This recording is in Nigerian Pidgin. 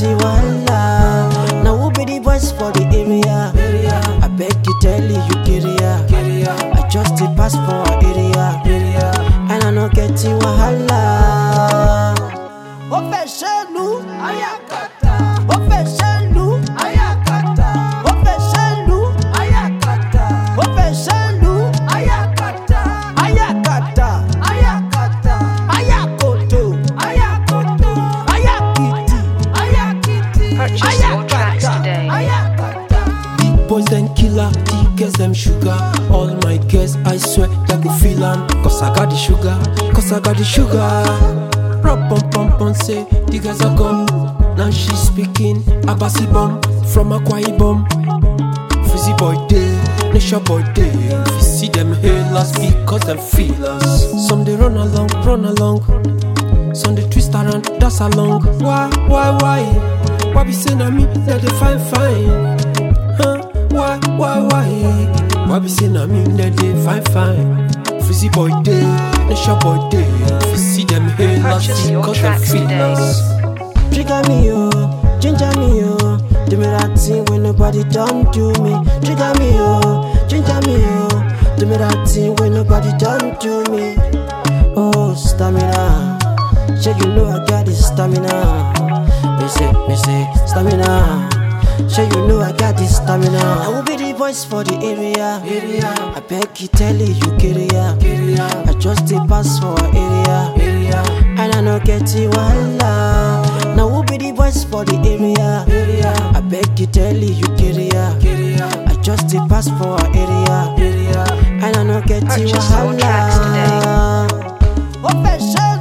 you wahala. Now who be the voice for the area? I beg you tell you carrier. I just a pass for our area. And I no get you wahala. Ofeshelu ayakata. Ofeshelu ayakata. Ofeshelu ayakata. Ofeshelu ayakata. Ayakata. Ayakata. Ayakoto. Ayakoto. Ayakiti. Ayakiti. Purchase your tracks today. Big boys then killer, the girls them sugar. All my girls, I swear, they go feel 'em. Cause I got the sugar, cause I got the sugar. Rub pom pom pom say, the girls are gone. Now she's speaking, Abasi bomb, from Akwa Ibom. Fizzy boy day, Nisha boy day. If you see them hail us, because them feel us. Some they run along, some they twist around, that's along. Why? Why be saying on me that they fine? Huh? Why? Why be saying on me that they fine? Fizzy boy day, Nisha boy day. If you see them hail us, Purchase your because them tracks feel today. us. Trigger me, oh, ginger me, oh. Do me that thing when nobody done do me. Trigger me, oh, ginger me, oh. Do me that thing when nobody done do me. Oh, stamina. Sure you know I got this stamina. Me say, stamina. Sure you know I got this stamina. I will be the voice for the area. I beg you tell you carrier. I just a pass for our area. And I no get you wahala. Now who be the voice for the area? I beg you tell you carrier. I just a pass for our area. And I no get you Purchase your tracks today. wahala.